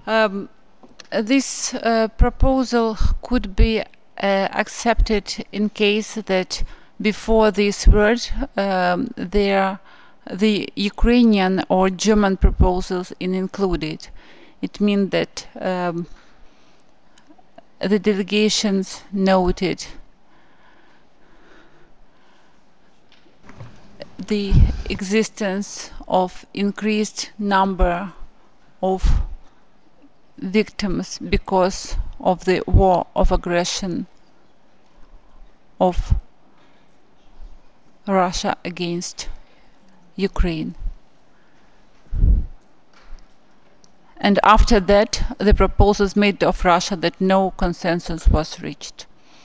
Um, this proposal could be accepted in case that before this word the Ukrainian or German proposals included. It means that the delegations noted the existence of increased number of victims because of the war of aggression of Russia against Ukraine. And after that, the proposals made of Russia that no consensus was reached.